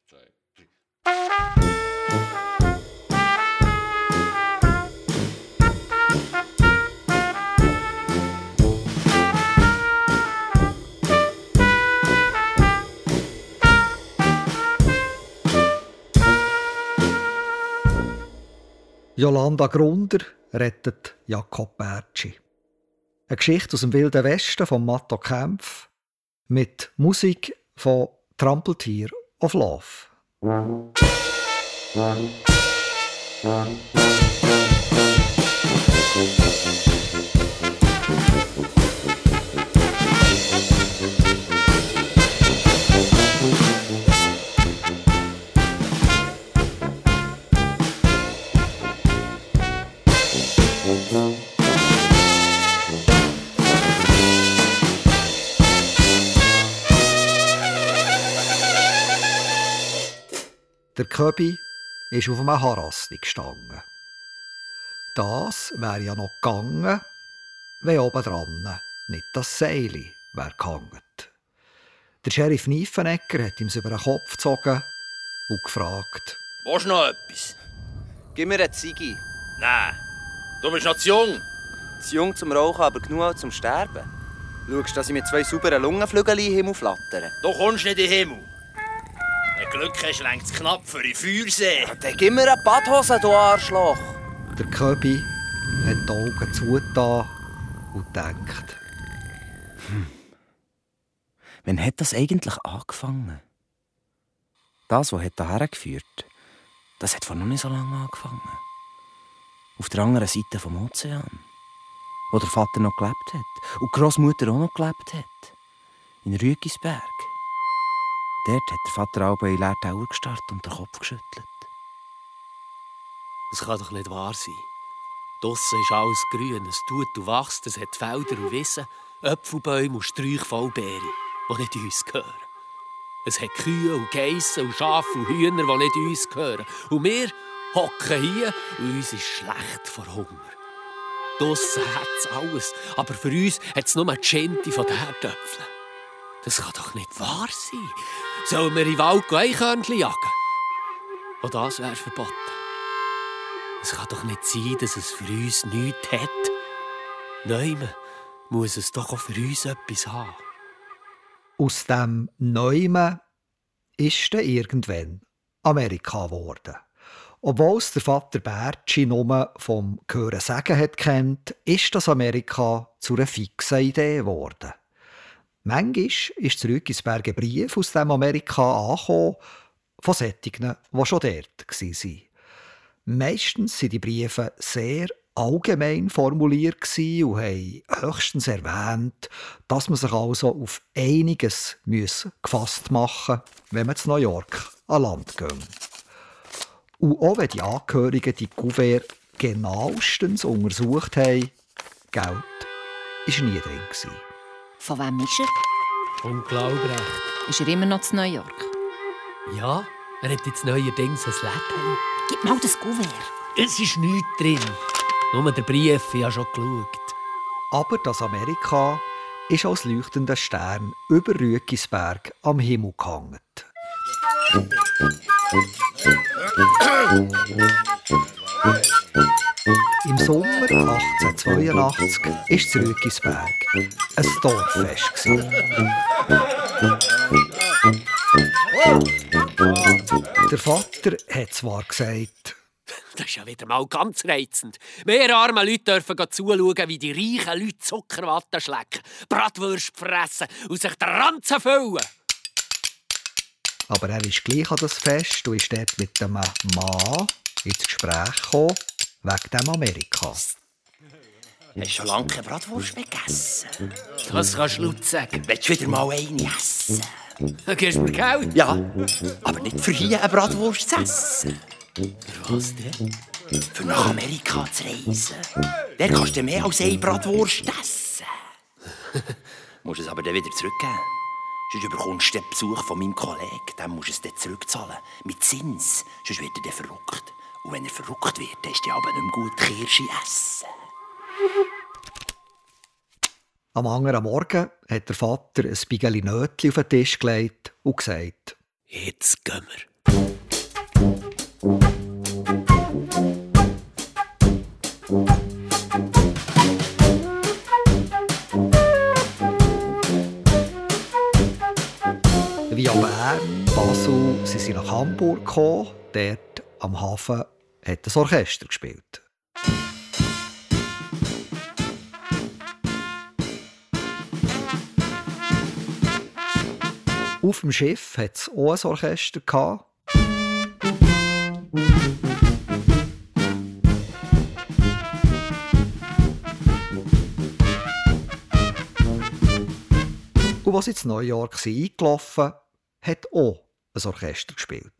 2, 3. Jolanda Grunder rettet Jakob Bertschi. Eine Geschichte aus dem Wilden Westen von Matto Kempf mit Musik von Trampeltier of Love. Der Köbi ist auf einem Harasli gestanden. Das wäre ja noch gegangen, wenn oben dran nicht das Seil wäre gehangen. Der Sheriff Niefenegger hat ihm über den Kopf gezogen und gefragt: Willst du noch etwas? Gib mir eine Ziege. Nein, du bist noch zu jung. Zu jung zum Rauchen, aber genug auch zum Sterben. Schaust, dass ich mit 2 sauberen Lungenflügeln in den Himmel flattere. Du kommst nicht in den Himmel. Wenn du Glück hast, reicht es knapp für die Feuersee. Ja, dann gib mir eine Badhose, du Arschloch. Der Köbi hat die Augen zugetan und denkt: Wann hat das eigentlich angefangen? Das, was hierher geführt hat, das hat vor noch nicht so lange angefangen. Auf der anderen Seite des Ozeans, wo der Vater noch gelebt hat und die Großmutter auch noch gelebt hat. In Rügisberg. Dort hat der Vater auch in leeren Augen gestarrt und den Kopf geschüttelt. Das kann doch nicht wahr sein. Draussen ist alles grün, es tut und wächst, es hat Felder und Wiesen, Äpfelbäume und Sträuche voll Beeren, die nicht uns gehören. Es hat Kühe und Geissen und Schafe und Hühner, die nicht uns gehören. Und wir hocken hier und uns ist schlecht vor Hunger. Draussen hat es alles, aber für uns hat es nur die Schente von den Herdöpfeln. Das kann doch nicht wahr sein. Sollen wir in den Wald Eichhörnchen jagen? Auch das wäre verboten. Es kann doch nicht sein, dass es für uns nichts hat. Neumen muss es doch auch für uns etwas haben. Aus dem Neumen ist dann irgendwann Amerika geworden. Obwohl es der Vater Bertschi nur vom Hören sagen hat kennt, ist das Amerika zu einer fixen Idee geworden. Manchmal ist zurück ins Berge Brief aus dem Amerika angekommen, von solchen, die schon dort waren. Meistens waren die Briefe sehr allgemein formuliert und haben höchstens erwähnt, dass man sich also auf einiges gefasst machen müsse, wenn man zu New York an Land ging. Und auch wenn die Angehörigen die Kuvert genauestens untersucht haben, Geld war nie drin. Von wem ist er? Unglaubrecht. Ist er immer noch in New York? Ja, er hat jetzt neuerdings ein Läden. Gib mal das Kuvert. Es ist nichts drin. Nur der Brief, ich habe schon geschaut. Aber das Amerika ist als leuchtender Stern über Rügisberg am Himmel gehangen. Im Sommer 1882 ist es Rügisberg ein Dorffest. Der Vater hat zwar gesagt: Das ist ja wieder mal ganz reizend. Wir armen Leute dürfen zuschauen, wie die reichen Leute Zuckerwatte schlecken, Bratwürste fressen und sich den Ranzen füllen. Aber er ist gleich an das Fest und ist dort mit dem Mann ins Gespräch gekommen, wegen dem Amerika. Hast du schon lange keine Bratwurst mehr gegessen? Das kannst du laut sagen. Willst du wieder mal eine essen? Dann gibst du mir Geld. Ja, aber nicht für hier eine Bratwurst zu essen. Für was denn? Für nach Amerika zu reisen. Dann kannst du mehr als eine Bratwurst essen. Musst es aber dann wieder zurückgeben. Sonst bekommst du den Besuch von meinem Kollegen. Dann musst du es dann zurückzahlen. Mit Zins. Sonst wird er dann verrückt. Und wenn er verrückt wird, dann ist er aber nicht mehr gut Kirsche essen. Am anderen Morgen hat der Vater ein Bigeli Nötli auf den Tisch gelegt und gesagt: Jetzt gehen wir. Bern, Basel sind sie nach Hamburg gekommen. Dort am Hafen hat das Orchester gespielt. Auf dem Schiff hatte es auch ein Orchester gehabt. Und als sie in New York eingelaufen sind, hat auch ein Orchester gespielt.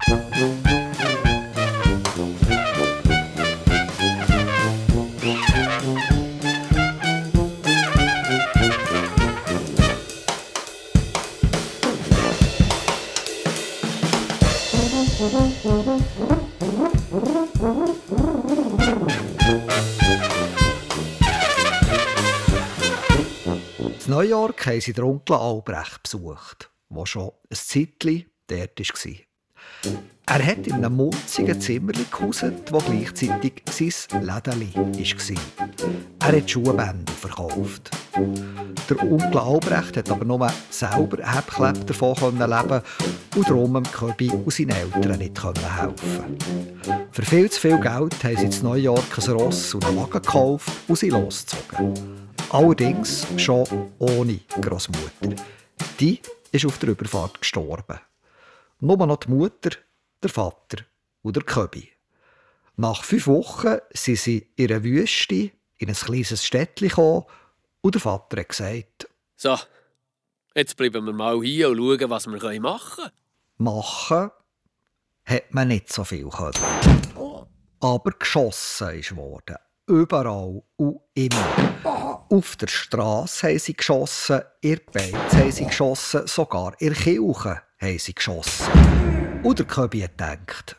In New York haben sie den Onkel Albrecht besucht, der schon ein Zeitchen dort war. Er hat in einem munzigen Zimmerchen gehauset, das gleichzeitig sein Lädeli war. Er hat Schuhbänder verkauft. Der Onkel Albrecht hat aber nur selber Hebkleb davon leben und darum dem Köbi und seinen Eltern nicht helfen. Für viel zu viel Geld haben sie in New York ein Ross und einen Wagen gekauft und sie losgezogen. Allerdings schon ohne Grossmutter. Die ist auf der Überfahrt gestorben. Nur noch die Mutter, der Vater und der Köbi. Nach 5 Wochen sind sie in einer Wüste in ein kleines Städtchen gekommen und der Vater hat gesagt: So, jetzt bleiben wir mal hier und schauen, was wir machen können. Machen hat man nicht so viel können. Aber geschossen ist worden. Überall und immer. Auf der Straße haben sie geschossen, in der Beiz haben sie geschossen, sogar in der Kirche haben sie geschossen. Und der Köbi hat gedacht: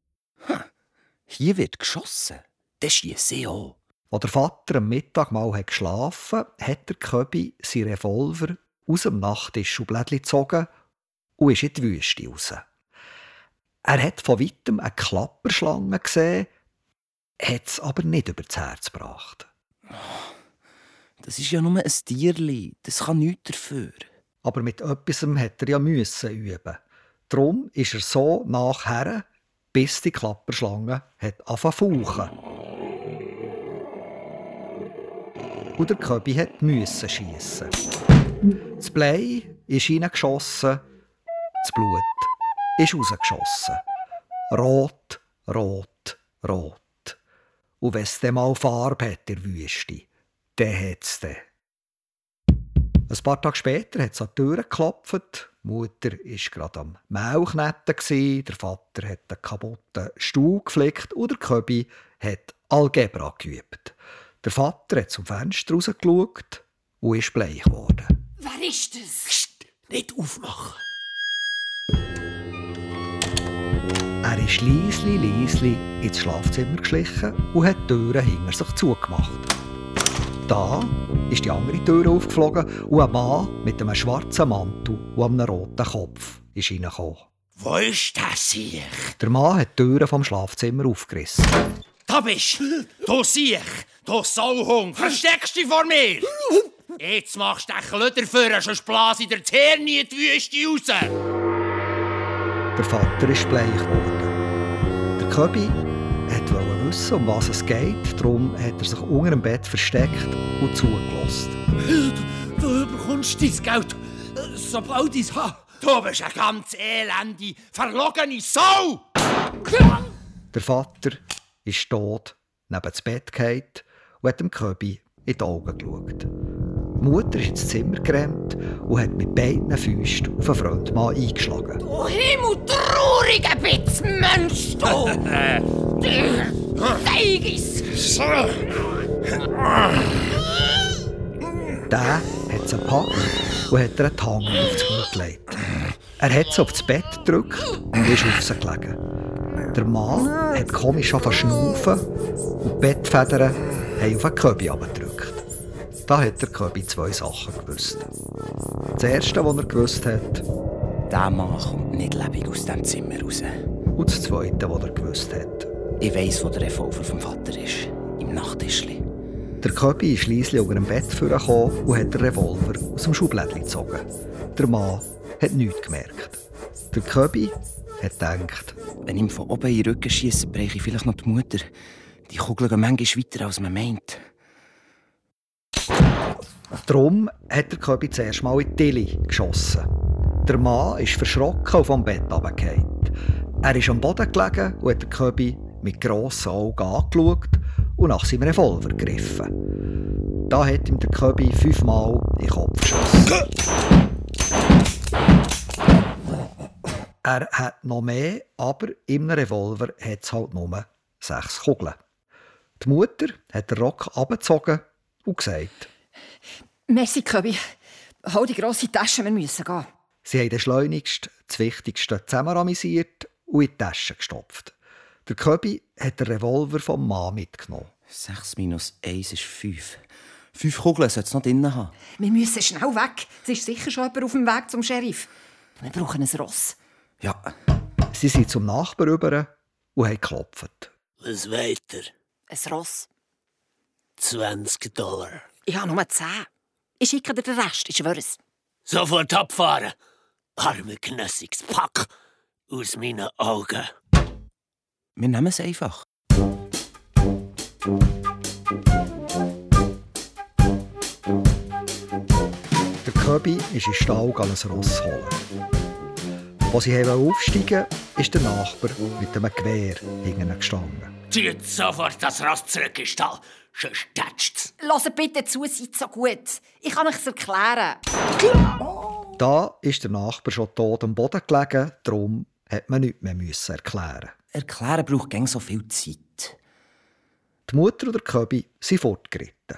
Hier wird geschossen. Das schiesse ich auch. Als der Vater am Mittag mal geschlafen hat, hat der Köbi seinen Revolver aus dem Nachttischschublett gezogen und ist in die Wüste raus. Er hat von weitem eine Klapperschlange gesehen, hat es aber nicht über das Herz gebracht. Das ist ja nur ein Tierli. Das kann nichts dafür. Aber mit etwas hat er ja müssen üben. Darum ist er so nachher, bis die Klapperschlange hat angefangen zu fauchen. Und der Köbi musste schiessen. Das Blei ist reingeschossen, das Blut ist rausgeschossen. Rot, rot, rot. Und wenn es dann mal Farbe hat in der Wüste, dann hat es den. Ein paar Tage später hat es an die Tür geklopft. Die Mutter war gerade am Mehlknetten, der Vater hat einen kaputten Stuhl geflickt und der Köbi hat Algebra geübt. Der Vater hat zum Fenster rausgeschaut und ist bleich geworden. Wer ist das? Psst, nicht aufmachen. Er ist leisli ins Schlafzimmer geschlichen und hat die Türen hinter sich zugemacht. Da ist die andere Tür aufgeflogen und ein Mann mit einem schwarzen Mantel und einem roten Kopf ist reingekommen. Wo ist das hier? Der Mann hat die Türen vom Schlafzimmer aufgerissen. Da bist du, Siech, du Sauhung. Versteckst dich vor mir? Jetzt machst du den Klöder für, sonst blase ich dir das Hirn in die Wüste raus. Der Vater ist bleich geworden. Der Köbi wollte wissen, um was es geht. Darum hat er sich unter dem Bett versteckt und zugelassen. Du bekommst dein Geld, sobald ich es habe. Du bist eine ganz elende, verlogene Sau! Der Vater ist tot neben das Bett gefallen und hat dem Köbi in die Augen geschaut. Die Mutter ist ins Zimmer gerannt und hat mit beiden Fäusten auf den Freundmann eingeschlagen. Du himmeltrauriger Mensch, du! Feigis! Der hat sie gepackt und hat ihr einen Tang aufs Knie gelegt. Er hat sie auf das Bett gedrückt und ist auf sie gelegen. Der Mann hat komisch angefangen zu schnaufen und die Bettfedern haben auf den Köbi abgedrückt. Da hat der Köbi 2 Sachen gewusst. Das erste, was er gewusst hat, Der Mann kommt nicht lebendig aus diesem Zimmer raus. und das zweite, was er gewusst hat. Ich weiss, wo der Revolver vom Vater ist. Im Nachttischli. Der Köbi ist schliesslich unter dem Bett vorgekommen und hat den Revolver aus dem Schublädchen gezogen. Der Mann hat nichts gemerkt. Der Köbi hat gedacht, wenn ich ihm von oben in den Rücken schiesse, breche ich vielleicht noch die Mutter. Die Kugeln gehen manchmal weiter, als man meint. darum hat der Köbi zuerst mal in die Tilly geschossen. Der Mann ist verschrocken und vom Bett runtergefallen. Er ist am Boden gelegen und hat den Köbi mit grossen Augen angeschaut und nach seinem Revolver gegriffen. Da hat ihm der Köbi 5-mal in den Kopf geschossen. Er hat noch mehr, aber im Revolver hat es halt nur 6 Kugeln. Die Mutter hat den Rock abgezogen und gesagt: Merci, Köbi. Hol die grosse Tasche, wir müssen gehen. Sie haben schleunigst das Wichtigste zusammenramisiert und in die Tasche gestopft. Der Köbi hat den Revolver vom Mann mitgenommen. 6 minus 1 ist 5. 5 Kugeln sollte es noch drin haben. Wir müssen schnell weg. Es ist sicher schon jemand auf dem Weg zum Sheriff. Wir brauchen ein Ross. Ja. Sie sind zum Nachbarn rüber und haben geklopft. Was weiter? Ein Ross. $20. Ich habe nur 10. Ich schicke dir den Rest, ich schwöre es. Sofort abfahren. Arme knössiges Pack aus meinen Augen. Wir nehmen es einfach. Der Köbi ist in den Stall ein Ross holen. Als sie aufsteigen wollten, ist der Nachbar mit einem Gewehr hinten gestanden. Zieht sofort das Ross zurück in den Stall, sonst tätscht's. Hört bitte zu, seid so gut. Ich kann euch erklären. Da ist der Nachbar schon tot am Boden gelegen, darum hat man nichts mehr erklären. Erklären braucht gäng so viel Zeit. Die Mutter und der Köbi sind fortgeritten.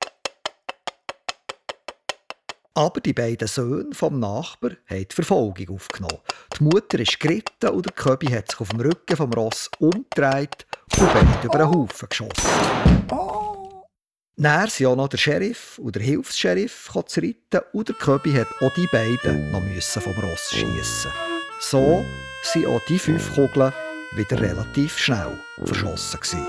Aber die beiden Söhne vom Nachbar haben die Verfolgung aufgenommen. Die Mutter ist geritten und der Köbi hat sich auf dem Rücken vom Ross umgedreht und beide über den Haufen geschossen. Dann sind auch noch der Sheriff und der Hilfs-Sheriff zu reiten und der Köbi hat auch die beiden noch vom Ross schiessen. So sind auch die 5 Kugeln wieder relativ schnell verschossen gewesen.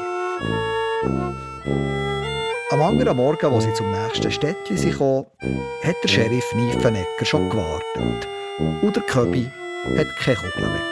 Am anderen Morgen, als sie zum nächsten Städtchen kamen, hat der Sheriff Niefenegger schon gewartet. Und der Köbi hat keine Kugeln mehr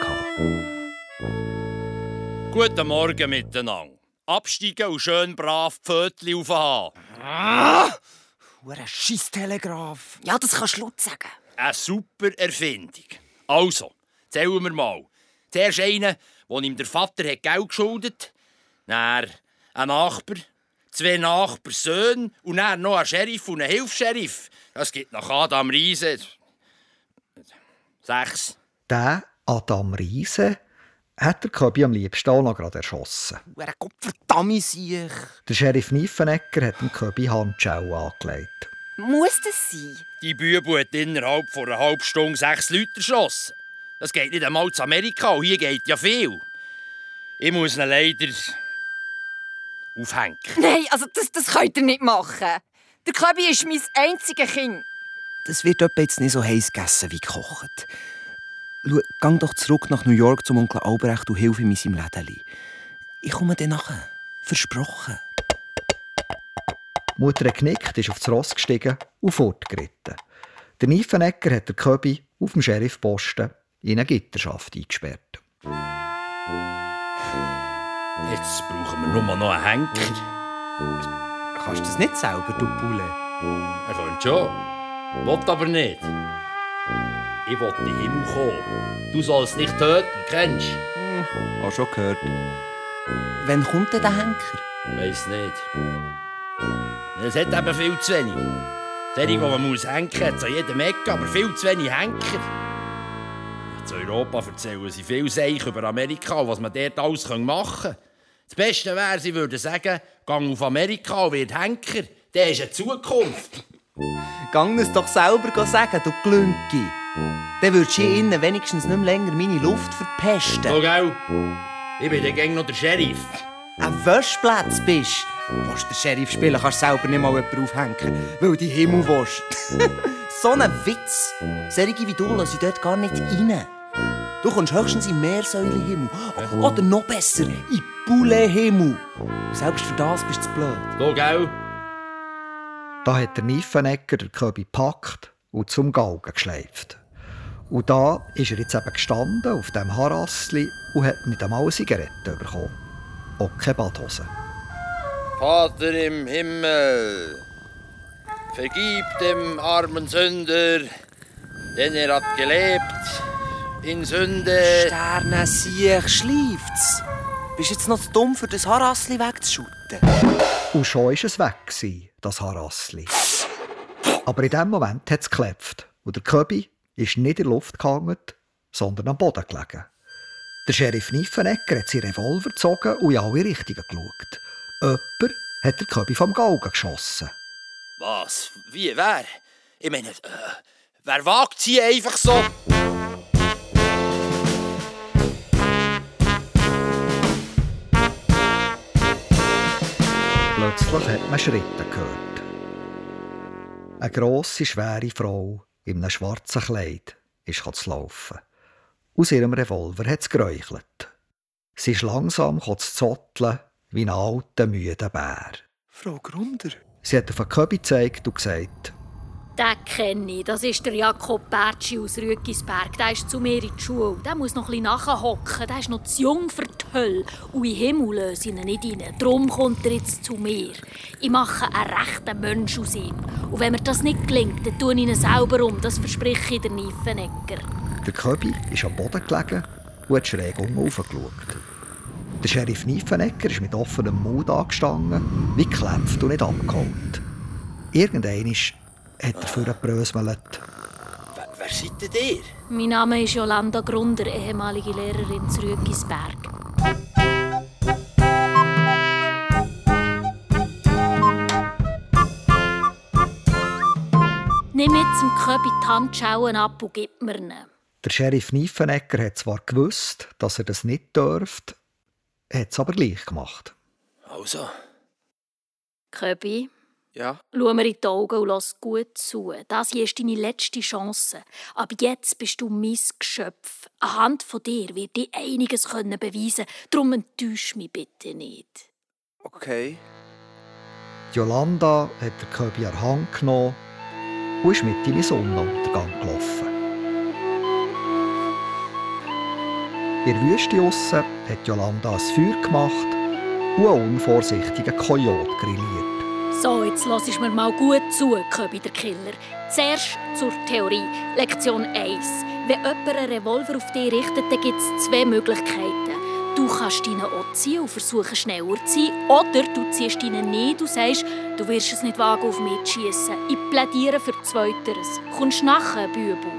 gehabt. Guten Morgen miteinander. Absteigen und schön brav die Pfötchen aufhaben. Ein Scheisstelegraph. Ja, das kannst du laut sagen. Eine super Erfindung. Also, zählen wir mal. Zuerst einen, wo ihm der Vater Geld geschuldet hat. Dann ein Nachbar, 2 Nachbarsöhne und dann noch ein Sheriff und ein Hilfs-Sheriff. Das gibt nach Adam Riese 6. Den Adam Riese hat der Köbi am liebsten auch noch gerade erschossen. Ein Gottverdammt sich. Der Sheriff Niefenegger hat dem Köbi Handschellen angelegt. Muss das sein? Die Bübel hat innerhalb von einer halben Stunde 6 Leute erschossen. Das geht nicht einmal zu Amerika und hier geht ja viel. Ich muss ihn leider aufhängen. Nein, also das könnt ihr nicht machen. Der Köbi ist mein einziges Kind. Das wird jetzt nicht so heiß gegessen wie gekocht. Schau, geh doch zurück nach New York zum Onkel Albrecht und hilf ihm in seinem Lädeli. Ich komme dann nachher. Versprochen. Die Mutter hat genickt, ist auf das Ross gestiegen und fortgeritten. Der Niefenegger hat den Köbi auf dem Sheriffposten in eine Gitterschaft eingesperrt. Jetzt brauchen wir nur noch einen Henker. Kannst du das nicht selber, du Bulle? Er könnte schon. Will aber nicht. Ich will in den Himmel kommen. Du sollst nicht töten, kennst du? Hast schon gehört. Wann kommt denn der Henker? Weiss nicht. Es hat eben viel zu wenig. Solche, die man muss hängen muss, hat es an jedem Ecke, aber viel zu wenig Henker. In Europa erzählen sie viel Seich über Amerika und was man dort alles machen kann. Das Beste wäre, sie würden sagen, gang auf Amerika und wird Henker. Der ist eine Zukunft. Gang es doch selber sagen, du Glünki. Dann würdest du hier innen wenigstens nicht mehr länger meine Luft verpesten. So, gell? Ich bin dann gäng noch der Sheriff. Ein Wäschplatz bist. Willst du den Sheriff spielen, kannst du selber nicht mal jemanden aufhängen, weil du Himmel willst. So ein Witz. Solche wie du lassen dort gar nicht rein. Du kommst höchstens in Meersäulenhimmel. Oder noch besser, in Poulethimmel. Selbst für das bist du zu blöd. So, gell? Da hat der Niefenegger den Köbi gepackt und zum Galgen geschleift. Und da ist er jetzt eben gestanden auf dem Harassli und hat nicht einmal eine Zigarette bekommen. Auch keine Badhose. Vater im Himmel, vergib dem armen Sünder, denn er hat gelebt in Sünde. Sterne, siech, schläft's. Bist jetzt noch zu dumm, für das Harassli wegzuschutten? Und schon war es weg, das Harassli. Aber in dem Moment hat es geklopft und der Köbi ist nicht in der Luft gehangen, sondern am Boden gelegen. Der Sheriff Niffenegger hat seinen Revolver gezogen und in alle Richtungen geschaut. Jemand hat der Köbi vom Galgen geschossen. Was? Wie? Wer? Ich meine, wer wagt sie einfach so? Plötzlich hat man Schritte gehört. Eine grosse, schwere Frau in einem schwarzen Kleid ist zu laufen. Aus ihrem Revolver hat es geräuchelt. Sie ist langsam zu zotteln wie ein alter, müder Bär. Frau Grunder? Sie hat auf den Köbi gezeigt und gesagt: Den kenne ich. Das ist der Jakob Bertschi aus Rüegisberg. Der ist zu mir in die Schule. Der muss noch ein bisschen nachhocken. Der ist noch zu jung für die Hölle. Und in den Himmel löse ich ihn nicht rein. Darum kommt er jetzt zu mir. Ich mache einen rechten Mensch aus ihm. Und wenn mir das nicht gelingt, dann tue ich ihn selber um. Das verspreche ich der Niffenegger. Der Köbi ist am Boden gelegen und hat schräg raufgeschaut. Der Sheriff Niffenegger ist mit offenem Mund angestanden, wie gekämpft und nicht abgeholt. Irgendwann hat er für gebröselt. Wer seid denn ihr? Mein Name ist Jolanda Grunder, ehemalige Lehrerin zu Rüegisberg. Nimm jetzt dem Köbi die Handschuhe ab und gib mir ihn. Der Sheriff Niffenegger hat zwar gewusst, dass er das nicht dürfte, hat es aber gleich gemacht. Also? Köbi, Ja? schau mir in die Augen und lass gut zu. Das hier ist deine letzte Chance. Aber jetzt bist du mein Geschöpf. Anhand von dir wird dir einiges beweisen können. Darum enttäusch mich bitte nicht. Okay. Jolanda hat den Köbi an die Hand genommen und ist mit in den Sonnenuntergang gelaufen. In der Wüste aussen hat Jolanda ein Feuer gemacht und einen unvorsichtigen Kojote grilliert. So, jetzt lass mir mal gut zu, Köbi der Killer. Zuerst zur Theorie. Lektion 1. Wenn jemand einen Revolver auf dich richtet, dann gibt es zwei Möglichkeiten. Du kannst deinen auch ziehen und versuchen, schneller zu sein. Oder du ziehst deinen nicht und sagst, du wirst es nicht wagen, auf mich zu schiessen. Ich plädiere für Zweiteres. Kommst du nachher, Bübel?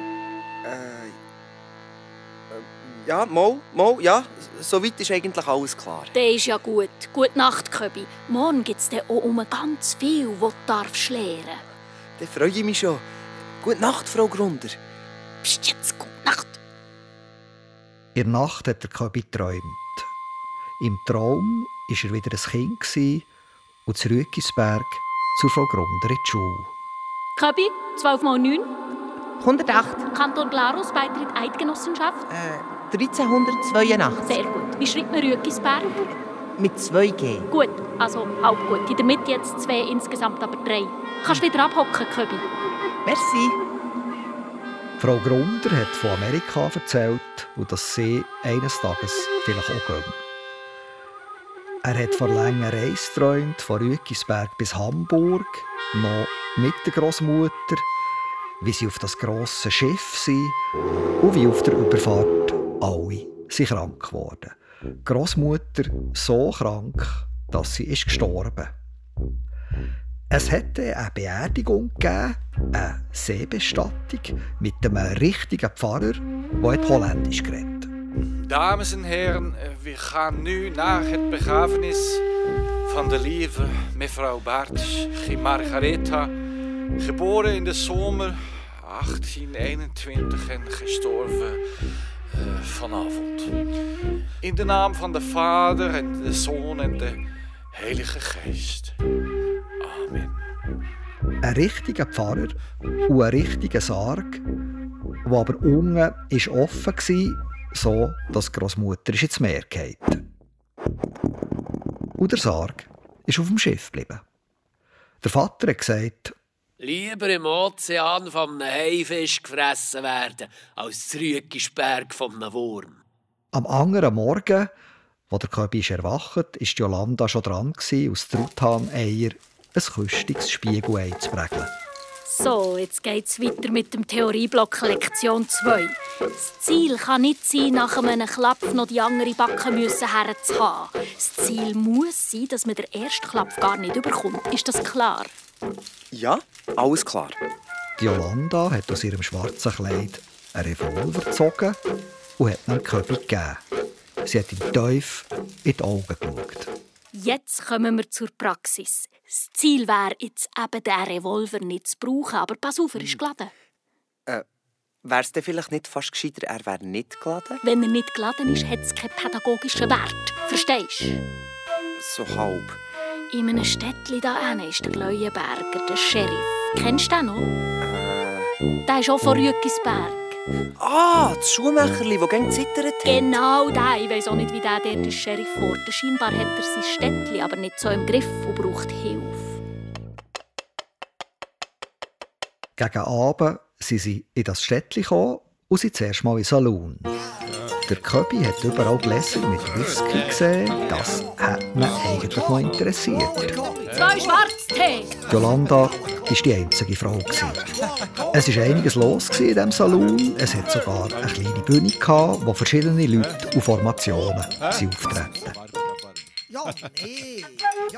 Ja, ja. Soweit ist eigentlich alles klar. Das ist ja gut. Gute Nacht, Köbi. Morgen gibt es dann auch ganz viel, was du darfst lernen. Dann freue ich mich schon. Gute Nacht, Frau Grunder. Psst, jetzt gute Nacht. In der Nacht hat der Köbi geträumt. Im Traum war er wieder ein Kind und zu Rüegisberg zur Frau Grunder in die Schule. Köbi, 12x9. 108. Kanton Glarus, Beitritt Eidgenossenschaft. 1382. Sehr gut. Wie schreibt man Rüegisberg? Mit 2G. Gut, also halb gut. In der Mitte jetzt 2, insgesamt aber 3. Kannst wieder abhocken, Köbi. Merci. Frau Grunder hat von Amerika erzählt und dass sie eines Tages vielleicht auch gehen. Er hat von langen Reisen geträumt, von Rüegisberg bis Hamburg, noch mit der Großmutter, wie sie auf das grosse Schiff sind und wie auf der Überfahrt alle sind krank geworden. Die Großmutter so krank, dass sie ist gestorben. Es hätte eine Beerdigung gegeben, eine Seebestattung mit einem richtigen Pfarrer, der Holländisch geredet. Dames en heren, we gaan nu naar het begrafenis van de lieve mevrouw Bartsch, Margaretha, geboren in de zomer 1821 en gestorven vanavond. In de naam van de Vader en de Zoon en de Heilige Geest. Amen. Ein richtiger Pfarrer und ein richtiger Sarg, der aber unten offen war, so dass die Großmutter ins Meer gefallen. Und der Sarg ist auf dem Schiff geblieben. Der Vater hat gesagt: Lieber im Ozean von einem Haifisch gefressen werden, als das Rüegisberg von einem Wurm. Am anderen Morgen, wo der Köbi erwacht, war Jolanda schon dran, aus Truthahn-Eier ein küstiges Spiegelei zu prägeln. So, jetzt geht's weiter mit dem Theorieblock Lektion 2. Das Ziel kann nicht sein, nach einem Klapf noch die andere Backe herzuhaben. Das Ziel muss sein, dass man den ersten Klapf gar nicht überkommt. Ist das klar? Ja, alles klar. Die Jolanda hat aus ihrem schwarzen Kleid einen Revolver gezogen und hat ihm Köbi gegeben. Sie hat ihm tief in die Augen geschaut. Jetzt kommen wir zur Praxis. Das Ziel wäre jetzt eben, den Revolver nicht zu brauchen, aber pass auf, er ist geladen. Wäre es denn vielleicht nicht fast gescheiter, er wäre nicht geladen? Wenn er nicht geladen ist, hat es keinen pädagogischen Wert. Verstehst du? So halb. In einem Städtchen da hinten ist der Leuenberger, der Sheriff. Kennst du den noch? Der ist auch von Rüegisberg. Ah, das Schuhmacherli, das gegen zittert hat. Genau der. Ich weiss auch nicht, wie der Sheriff wurde. Scheinbar hat er sein Städtchen aber nicht so im Griff und braucht Hilfe. Gegen Abend sind sie in das Städtchen gekommen und sind zuerst mal in den Saloon. Der Köbi hat überall Gläser mit Whisky gesehen. Das hat ihn eigentlich noch interessiert. 2 Schwarztee! Jolanda war die einzige Frau. Es war einiges los in diesem Saloon. Es hat sogar eine kleine Bühne, wo verschiedene Leute und Formationen auftreten. Ja, nee. Ja.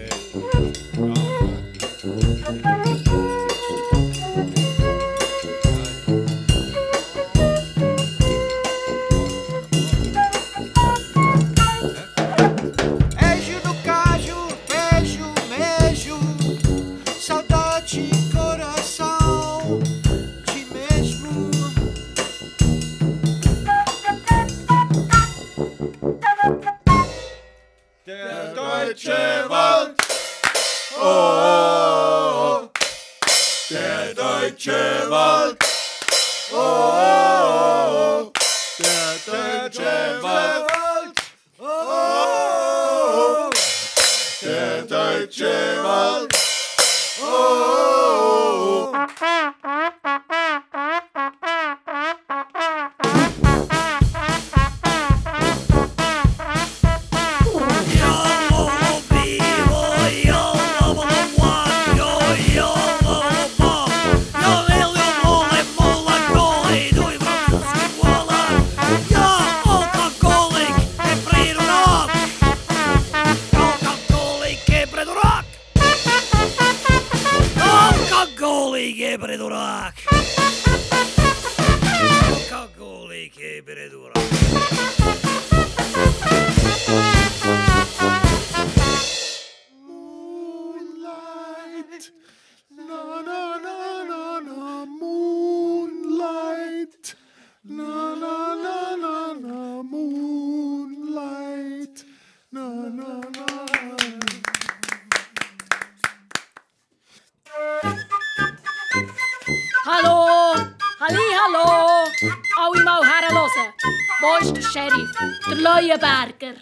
Hallo! Hallo! Alle mal herhören. Wo ist der Sheriff? Der Leuenberger.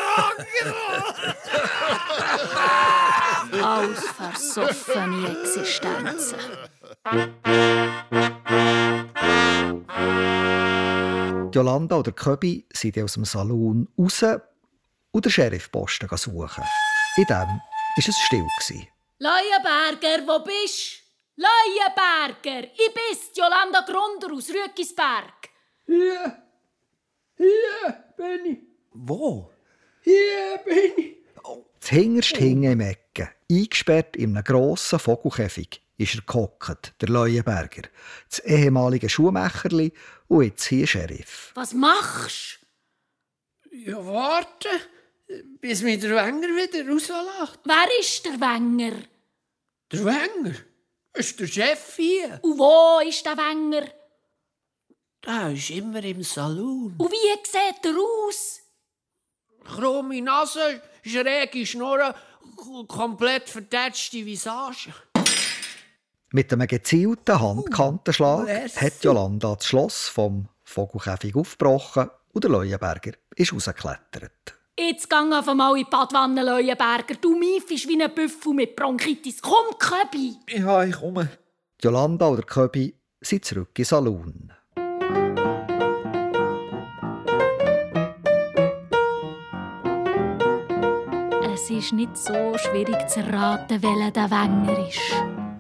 Alles versoffene Existenzen. Jolanda und der Köbi sind aus dem Saloon raus und den Sheriffposten suchen. In dem war es still. Leuenberger, wo bist du? Leuenberger, ich bin's, Jolanda Grunder aus Rüegisberg. Hier bin ich. Wo? Hier bin ich. Zuhinterst hinten im Ecken, eingesperrt in einem grossen Vogelkäfig, ist er gehockt, der Leuenberger, das ehemalige Schuhmacherli und jetzt hier Sheriff. Was machst du? Ja, warte, bis mich der Wenger wieder rauslässt. Wer ist der Wenger? Der Wenger? Das ist der Chef hier. Und wo ist der Wenger? Der ist immer im Saloon. Und wie sieht er aus? Krumme Nase, schräge Schnurren, komplett vertätschte Visage. Mit einem gezielten Handkantenschlag hat Jolanda das Schloss vom Vogelkäfig aufgebrochen und der Leuenberger ist rausgeklettert. Jetzt gang auf einmal in die Badwanne, Leuenberger. Du miefst wie ein Büffel mit Bronchitis. Komm, Köbi! Ja, ich komme. Jolanda und Köbi sind zurück im Salon. Es ist nicht so schwierig zu erraten, welcher der Wenger ist.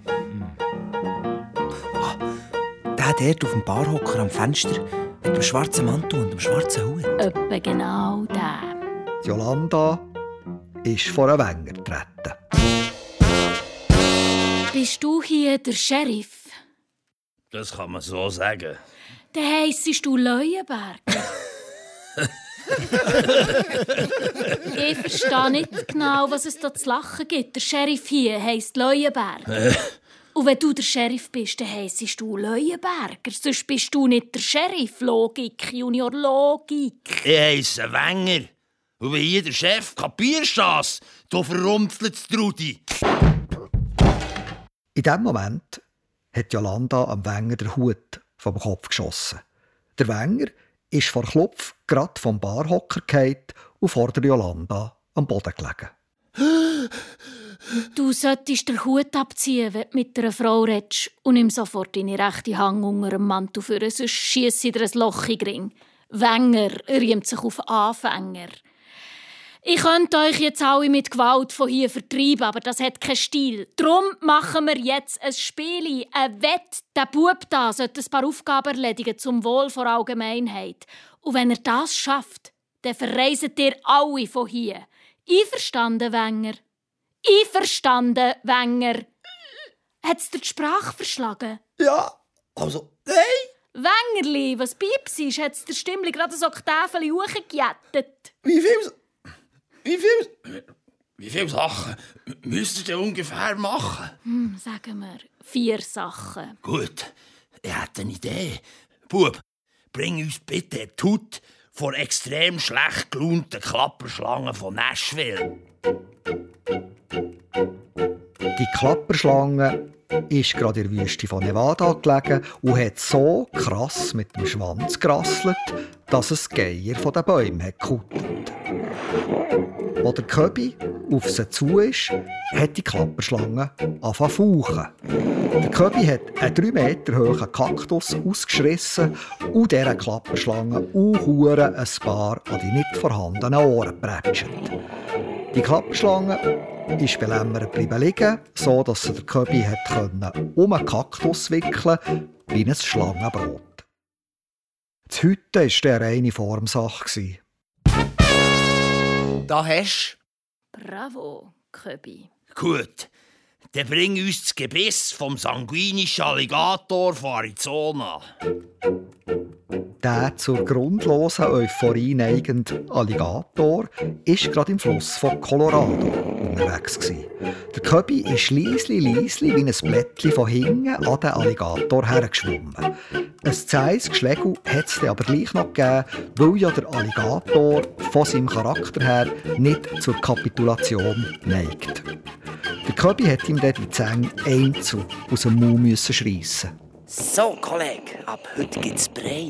Der dort auf dem Barhocker am Fenster mit dem schwarzen Mantel und dem schwarzen Hut. Etwa genau der. Jolanda ist vor einen Wenger getreten. Bist du hier der Sheriff? Das kann man so sagen. Dann heissest du Leuenberger. Ich verstehe nicht genau, was es da zu lachen gibt. Der Sheriff hier heisst Leuenberger. Und wenn du der Sheriff bist, dann heissest du Leuenberger. Sonst bist du nicht der Sheriff. Logik, Junior, Logik. Ich heisse Wenger. Und bin hier der Chef. Kapierst du das? Du verrumpfeltes Trudi. In diesem Moment hat Jolanda am Wenger den Hut vom Kopf geschossen. Der Wenger ist vor Klopf gerade vom Barhocker gefallen und vor der Jolanda am Boden gelegen. Du solltest den Hut abziehen, wenn du mit einer Frau redest und nimm sofort deine rechte Hand unter dem Mantel vor, sonst schiesse ich dir ein Loch in den Ring. Wenger riemt sich auf Anfänger. Ich könnte euch jetzt alle mit Gewalt von hier vertreiben, aber das hat keinen Stil. Darum machen wir jetzt ein Spiel, ein Wett. Der Bub da sollte ein paar Aufgaben erledigen zum Wohl der Allgemeinheit. Und wenn er das schafft, dann verreiset ihr alle von hier. Einverstanden, Wenger? Einverstanden, Wenger? Hat's dir die Sprache verschlagen? Ja, also, nein. Wengerli, was piepst? Hat's der Stimmli gerade ein Oktaveli hochgejettet? Wie viele Sachen müsst ihr denn ungefähr machen? Sagen wir 4 Sachen. Gut, ich hätte eine Idee. Bub, bring uns bitte die Haut von extrem schlecht gelaunten Klapperschlangen von Nashville. Die Klapperschlange ist gerade in der Wüste von Nevada gelegen und hat so krass mit dem Schwanz gerasselt, dass es Geier von den Bäumen hat gekuttelt. Als der Köbi auf sie zu ist, hat die Klapperschlange angefangen zu fauchen. Der Köbi hat einen 3 Meter hohen Kaktus ausgeschissen und dieser Klapperschlange ein paar an die nicht vorhandenen Ohren geprätscht. Die Klapperschlange ist belämmert bleiben liegen, so dass sie der Köbi um einen Kaktus wickeln wie ein Schlangenbrot. Das Hüten war eine reine Formsache. Da hast du. Bravo, Köbi. Gut, dann bring uns das Gebiss vom sanguinischen Alligator von Arizona. Der zur grundlosen Euphorie neigende Alligator war gerade im Fluss von Colorado unterwegs. Der Köbi ist leisli wie ein Blättchen von hinten an den Alligator hergeschwommen. Ein zähes Geschlägel hat es aber gleich noch gegeben, weil ja der Alligator von seinem Charakter her nicht zur Kapitulation neigt. Der Köbi hat ihm dann die Zähne einzeln aus dem Mund schreissen. So, Kollege, ab heute gibt's Brei.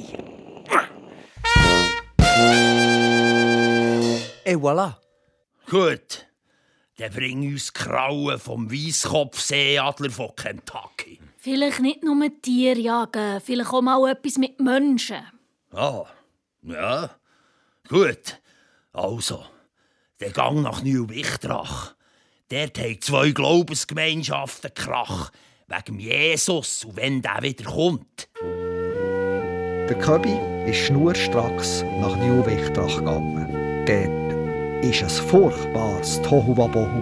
Et voilà. Gut, dann bring uns die Krauen vom Weisskopfseeadler von Kentucky. Vielleicht nicht nur Tiere jagen, vielleicht auch mal etwas mit Menschen. Ah, ja, gut. Also, der Gang nach Neuwichtrach. Dort haben 2 Glaubensgemeinschaften Krach. Wegen Jesus und wenn der wieder kommt. Der Köbi ist schnurstracks nach Neuwichtrach gegangen. Dort war ein furchtbares Tohuwabohu.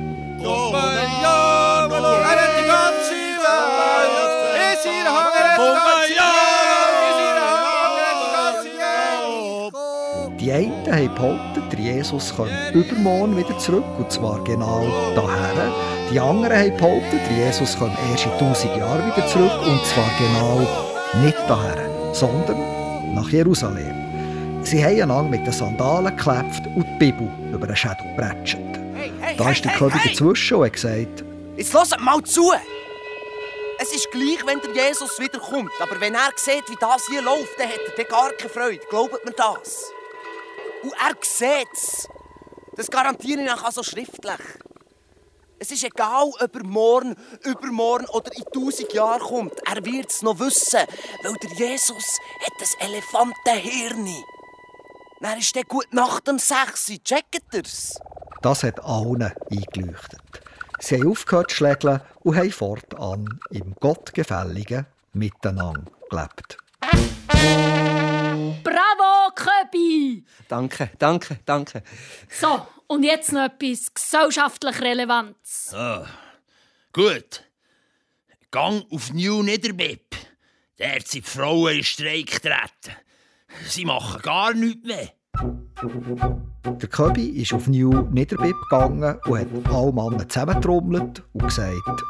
Die einen haben behauptet, der Jesus komme übermorgen wieder zurück, und zwar genau daher. Die anderen haben behauptet, der Jesus komme erst in 1000 Jahren wieder zurück, und zwar genau nicht daher, sondern nach Jerusalem. Sie haben einander mit den Sandalen geklebt und die Bibel über den Schädel geprätscht. Da ist der Köbi dazwischen und hat gesagt: Jetzt hört mal zu! Es ist gleich, wenn der Jesus wiederkommt, aber wenn er sieht, wie das hier läuft, dann hat er gar keine Freude. Glaubt mir das? Und er sieht's. Das garantiere ich also schriftlich. Es ist egal, ob er morgen, übermorgen oder in 1000 Jahren kommt. Er wird es noch wissen, weil der Jesus hat ein Elefantenhirn. Dann ist der gut Nacht um 6 Uhr. Checkt ihr's? Das hat allen eingeleuchtet. Sie haben aufgehört zu schlägeln und haben fortan im gottgefälligen Miteinander gelebt. Bravo, Köbi! Danke. So, und jetzt noch etwas gesellschaftlich Relevantes. Gut. Gang auf New Niederbipp. Dort sind die Frauen in Streik getreten. Sie machen gar nichts mehr. Der Köbi ist auf New Niederbipp gegangen und hat alle Männer zusammengetrommelt und gesagt: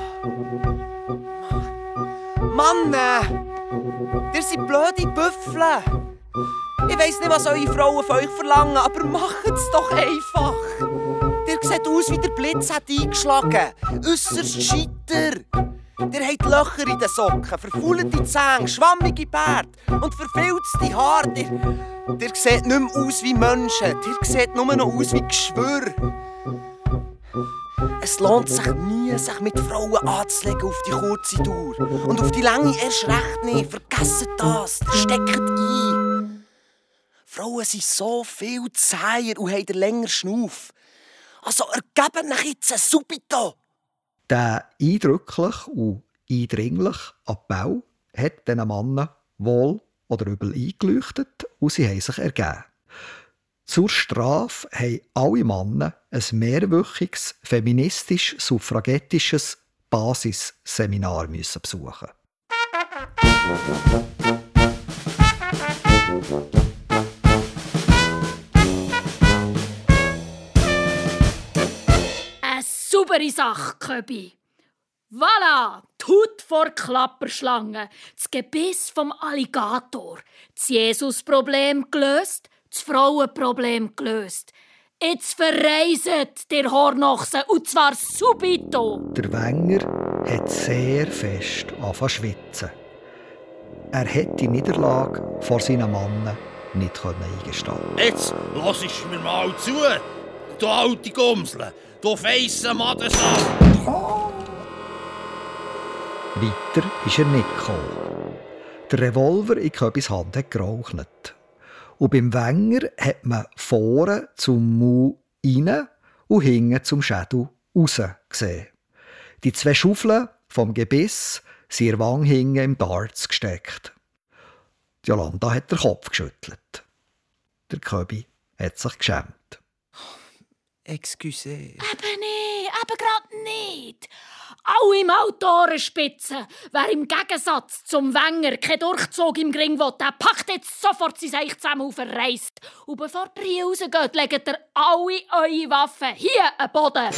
Mann, ihr seid blöde Büffel. Ich weiss nicht, was eure Frauen von euch verlangen, aber macht's doch einfach. Ihr seht aus, wie der Blitz hat eingeschlagen. Äusserst Scheiter. Ihr habt Löcher in den Socken, verfaulte Zähne, schwammige Bärte und verfilzte Haare. Ihr seht nicht mehr aus wie Menschen. Ihr seht nur noch aus wie Geschwür. Es lohnt sich nie, sich mit Frauen anzulegen auf die kurze Dauer. Und auf die Länge erst recht nicht. Vergesst das. Steckt ein. Frauen sind so viel zäher und haben den längeren Schnauf. Also ergeben euch jetzt subito. Der eindrücklich und eindringlich Appell hat diesen Männern wohl oder übel eingeleuchtet und sie haben sich ergeben. Zur Strafe haben alle Männer ein mehrwöchiges feministisch-suffragettisches Basisseminar besuchen. Eine saubere Sache, Köbi. Voilà, die Haut vor Klapperschlange, das Gebiss vom Alligator, das Jesus-Problem gelöst, das Frauenproblem gelöst. Jetzt verreiset der Hornochse, und zwar subito. Der Wenger hat sehr fest angefangen zu schwitzen. Er hätte die Niederlage vor seinen Männern nicht eingestehen. Jetzt lass ich mir mal zu, du alte Gumsle, du feisse Madensau. Weiter ist er nicht gekommen. Der Revolver in Köbis Hand hat geraucht. Und beim Wenger hat man vorne zum Mund rein und hinten zum Schädel raus gesehen. Die 2 Schaufeln vom Gebiss sind in der Wange hinten im Darts gesteckt. Jolanda hat den Kopf geschüttelt. Der Köbi hat sich geschämt. Excuse. Eben gerade nicht. Alle Autorenspitzen. Wer im Gegensatz zum Wenger keinen Durchzug im Ring will, der packt jetzt sofort sein Seich zusammen und verreist. Und bevor ihr hier rausgeht, legt ihr alle eure Waffen hier am Boden.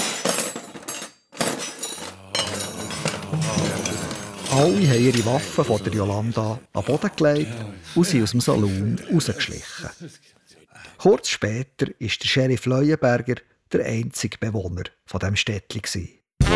Alle haben ihre Waffen von der Jolanda an den Boden gelegt und sind aus dem Saloon rausgeschlichen. Kurz später war der Sheriff Leuenberger der einzige Bewohner von diesem Städtchen.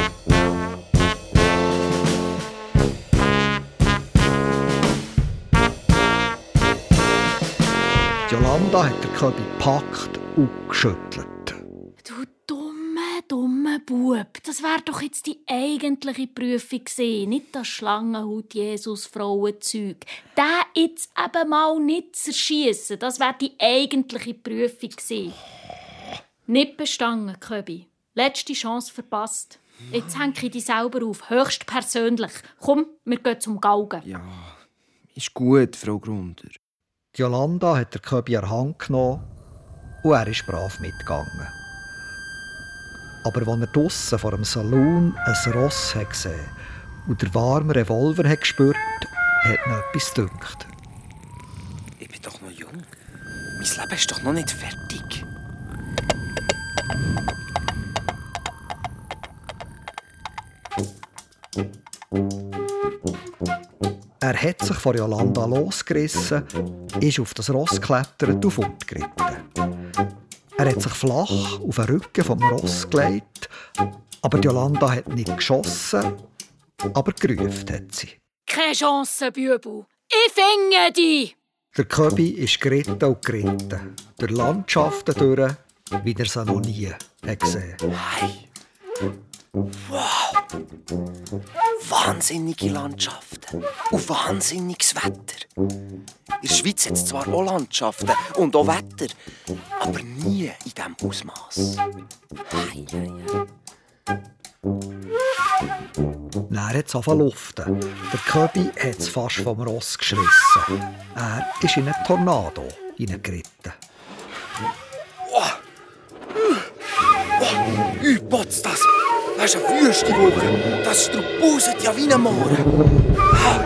Jolanda hat den Köbi gepackt und geschüttelt. Du dumme Bub, das wäre doch jetzt die eigentliche Prüfung gewesen, nicht das Schlangenhaut-Jesus-Frauenzeug. Den jetzt eben mal nicht zu erschiessen, das wäre die eigentliche Prüfung gewesen. Nicht bestanden, Köbi. Letzte Chance verpasst. Jetzt hänge ich dich selber auf, höchstpersönlich. Komm, wir gehen zum Galgen. Ja, ist gut, Frau Grunder. Jolanda hat den Köbi an der Hand genommen und er ist brav mitgegangen. Aber als er draussen vor dem Saloon ein Ross gesehen und den warmen Revolver gespürt, hat ihn etwas gedünkt. Ich bin doch noch jung. Mein Leben ist doch noch nicht fertig. Er hat sich von Jolanda losgerissen, ist auf das Ross geklettert und fortgeritten. Er hat sich flach auf den Rücken vom Ross gelegt, aber Jolanda hat nicht geschossen, aber gerufen hat sie. Keine Chance, Bübel. Ich finde dich! Der Köbi ist geritten und geritten. Durch Landschaften durch, wie er sie noch nie gesehen hat. Hey! Wow! Wahnsinnige Landschaften und wahnsinniges Wetter. In der Schweiz hat es zwar auch Landschaften und auch Wetter, aber nie in diesem Ausmaß. Hey, hey, hey. Dann hat es angefangen zu luften. Der Köbi hat es fast vom Ross geschrissen. Er ist in einen Tornado hineingeritten. Potz, das ist eine Wüstenwoche. Das strubuset ja wie ein Mohren.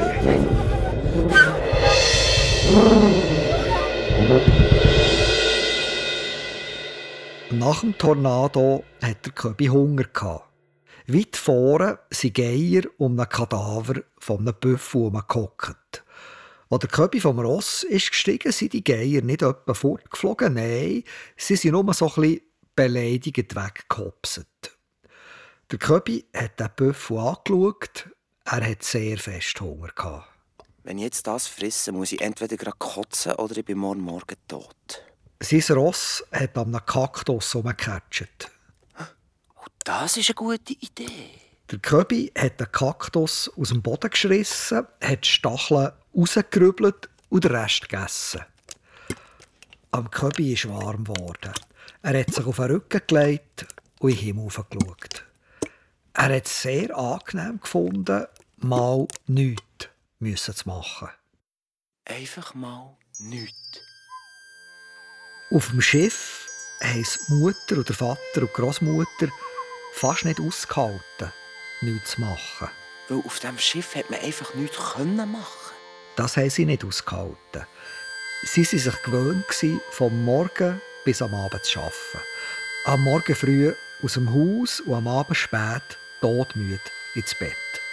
Nach dem Tornado hat der Köbi Hunger gehabt. Weit vorne sind Geier um einen Kadaver von einem Büffel herumgehockt. Als der Köbi vom Ross ist gestiegen, sind die Geier nicht etwa fortgeflogen, nein, sie sind nur so ein bisschen beleidigt weggehopset. Der Köbi hat den Büffel angeschaut, er hat sehr fest Hunger gehabt. Wenn ich jetzt das frisse, muss ich entweder gerade kotzen oder ich bin morgen tot. Sein Ross hat an einem Kaktus herumgecatcht. Das ist eine gute Idee. Der Köbi hat den Kaktus aus dem Boden geschrissen, hat die Stacheln rausgerübelt und den Rest gegessen. Am Köbi ist warm geworden. Er hat sich auf den Rücken gelegt und in den Himmel geschaut. Er hat es sehr angenehm gefunden, mal nichts zu machen. Einfach mal nichts. Auf dem Schiff haben es Mutter und der Vater und die Großmutter fast nicht ausgehalten, nichts zu machen. Weil auf diesem Schiff hat man einfach nichts machen. Das haben sie nicht ausgehalten. Sie waren sich gewöhnt, vom Morgen bis am Abend zu arbeiten. Am Morgen früh aus dem Haus und am Abend spät todmüde ins Bett.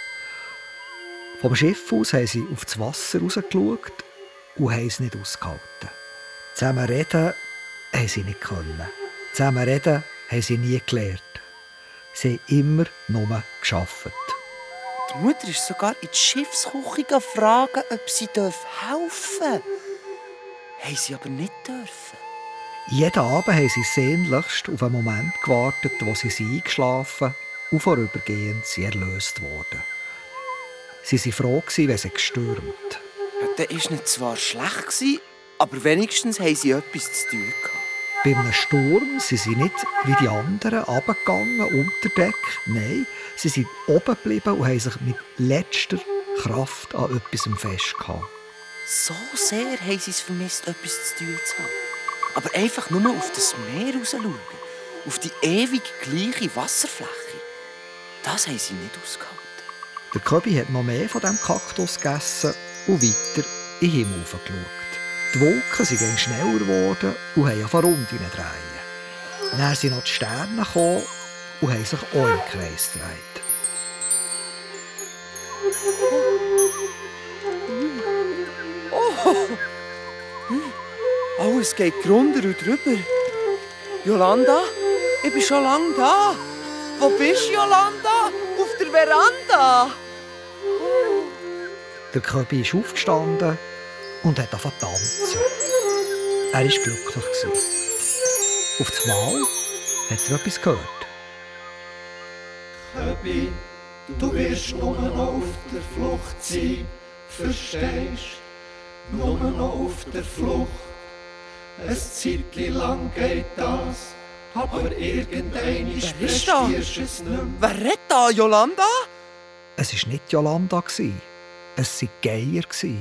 Vom Schiff aus haben sie auf das Wasser rausgeschaut und haben es nicht ausgehalten. Zusammen reden haben sie nicht können. Zusammen reden haben sie nie gelernt. Sie haben immer nur gearbeitet. Die Mutter ist sogar in die Schiffsküche fragen, ob sie helfen darf. Haben sie aber nicht dürfen. Jeden Abend haben sie sehnlichst auf einen Moment gewartet, wo sie eingeschlafen und vorübergehend erlöst wurden. Sie waren froh, wenn es gestürmt. Ja, dann war es zwar schlecht, aber wenigstens haben sie etwas zu tun gehabt. Bei einem Sturm sind sie nicht wie die anderen runtergegangen, unter Deck. Nein, sie sind oben geblieben und haben sich mit letzter Kraft an etwas festgehalten. So sehr haben sie es vermisst, etwas zu tun zu haben. Aber einfach nur auf das Meer rausschauen, auf die ewig gleiche Wasserfläche. Das haben sie nicht ausgehalten. Der Köbi hat noch mehr von diesem Kaktus gegessen und weiter in den Himmel geschaut. Die Wolken sind schneller geworden und haben eine Runde drehen. Dann sind noch die Sterne gekommen und haben sich auch im Kreis gedreht. Alles geht drunter und drüber. Jolanda, ich bin schon lange da. Wo bist du, Jolanda? Auf der Veranda. Der Köbi ist aufgestanden und hat angefangen zu tanzen. Er war glücklich. Auf das Mal hat er etwas gehört. Köbi, du wirst nur noch auf der Flucht sein, verstehst? Nur noch auf der Flucht. Ein Zeitchen lang geht das, aber irgendein prestierst es nicht mehr. Wer redet da, Jolanda? Es war nicht Jolanda, es waren Geier.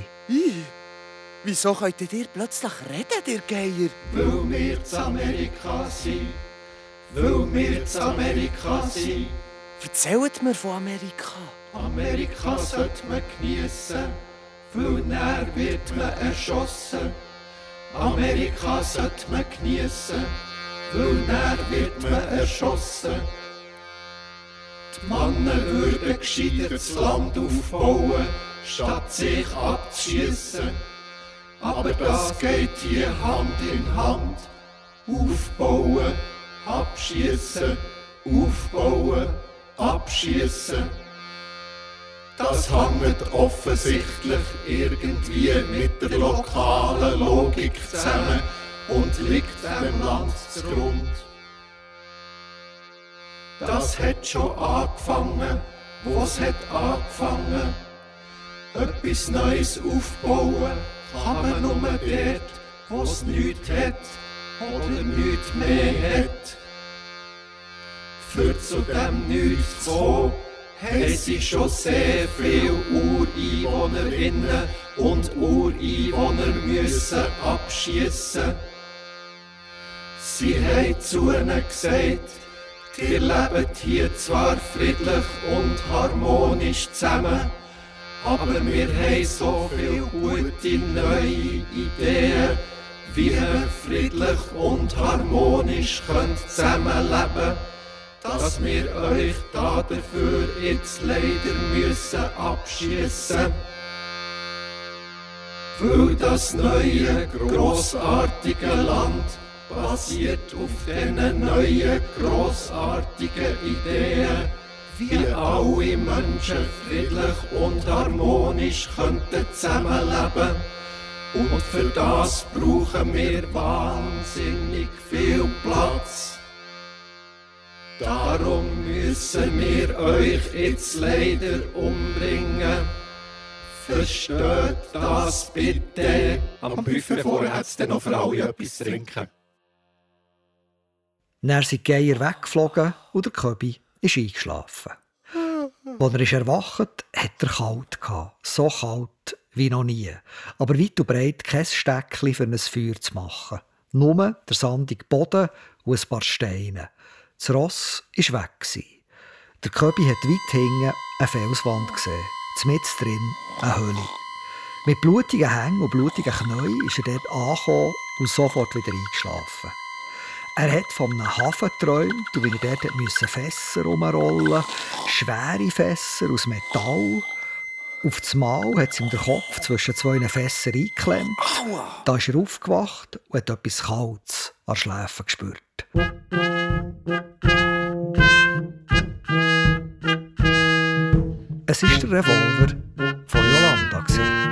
Wieso könnt ihr plötzlich reden, ihr Geier? Weil wir zu Amerika sind. Weil wir zu Amerika sind. Erzählt mir von Amerika. Amerika sollte man geniessen, weil dann wird man erschossen. Amerika sollte man geniessen, weil dann wird man erschossen. Die Männer würden gescheiter das Land aufbauen, statt sich abzuschiessen. Aber das geht hier Hand in Hand. Aufbauen, abschiessen, aufbauen, abschiessen. Das hängt offensichtlich irgendwie mit der lokalen Logik zusammen und liegt dem Land zugrund. Das hat schon angefangen, wo's hat angefangen. Etwas Neues aufbauen kann man nur dort, wo's nichts hat oder nichts mehr hat. Für zu dem Nichts zu kommen, haben sie schon sehr viele Ureinwohnerinnen und Ureinwohner müssen abschiessen. Sie haben zu ihnen gesagt, ihr lebt hier zwar friedlich und harmonisch zusammen, aber wir haben so viele gute neue Ideen, wie wir friedlich und harmonisch zusammenleben können, dass wir euch dafür jetzt leider müssen abschiessen. Weil das neue, grossartige Land basiert auf diesen neuen, grossartigen Ideen, wie alle Menschen friedlich und harmonisch könnten zusammenleben. Und für das brauchen wir wahnsinnig viel Platz. Darum müssen wir euch jetzt leider umbringen. Versteht das bitte. Am Buffet vorher hat es dann noch für alle etwas zu trinken. Dann sind die Geier weggeflogen und der Köbi ist eingeschlafen. Als er ist erwacht, hat er kalt gehabt. So kalt wie noch nie. Aber weit und breit kein Steckchen für ein Feuer zu machen. Nur der sandige Boden und ein paar Steine. Das Ross war weg. Der Köbi hat weit hinten eine Felswand gesehen. Mitten drin eine Höhle. Mit blutigen Hängen und blutigen Knien ist er dort angekommen und sofort wieder eingeschlafen. Er hat von einem Hafen geträumt und wie er dort musste Fässer herumrollen, schwere Fässer aus Metall. Auf das Mal hat es ihm den Kopf zwischen zwei Fässern eingeklemmt. Da ist er aufgewacht und hat etwas Kaltes an den Schläfen gespürt. Es war der Revolver von Jolanda.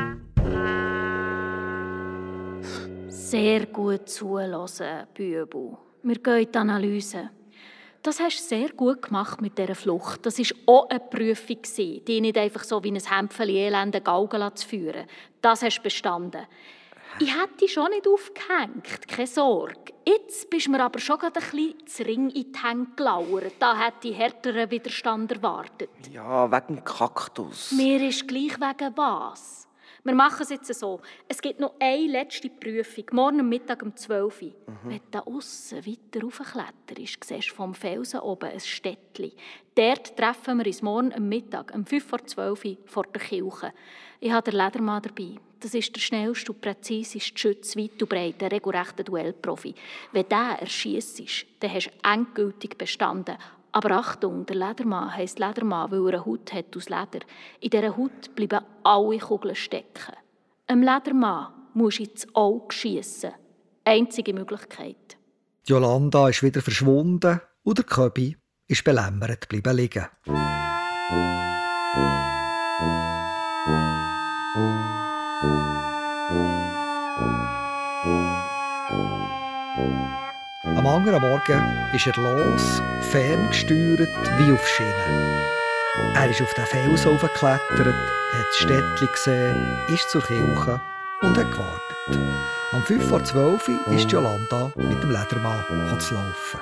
Sehr gut zuhören, Bübu. Wir gehen in die Analyse. Das hast du sehr gut gemacht mit dieser Flucht. Das war auch eine Prüfung, die nicht einfach so wie ein Hämpfchen elende Galgen zu führen. Das hast du bestanden. Ich hätte dich schon nicht aufgehängt, keine Sorge. Jetzt bist du mir aber schon ein bisschen zu Ring in die Hände gelauert. Da hätte ich härteren Widerstand erwartet. Ja, wegen dem Kaktus. Mir ist gleich wegen was. Wir machen es jetzt so. Es gibt noch eine letzte Prüfung, morgen am Mittag um 12 Uhr. Wenn du da aussen weiter raufkletterst, siehst du vom Felsen oben ein Städtchen. Dort treffen wir uns morgen am Mittag um 5:12 Uhr vor der Kirche. Ich habe den Ledermann dabei. Das ist der schnellste und präziseste Schütz, weit und breit, ein regelrechter Duellprofi. Wenn der erschiessest, dann hast du endgültig bestanden. Aber Achtung, der Ledermann heisst Ledermann, weil er eine Haut hat aus Leder. In dieser Haut bleiben alle Kugeln stecken. Einem Ledermann musst du ins Auge schiessen. Einzige Möglichkeit. Jolanda ist wieder verschwunden und der Köbi ist belämmert bleiben liegen. Am anderen Morgen ist er los, ferngesteuert wie auf Schienen. Er ist auf den Felsen hochgeklettert, hat das Städtchen gesehen, ist zur Kirche und hat gewartet. Um 5:12 Uhr ist Jolanda mit dem Ledermann zu laufen.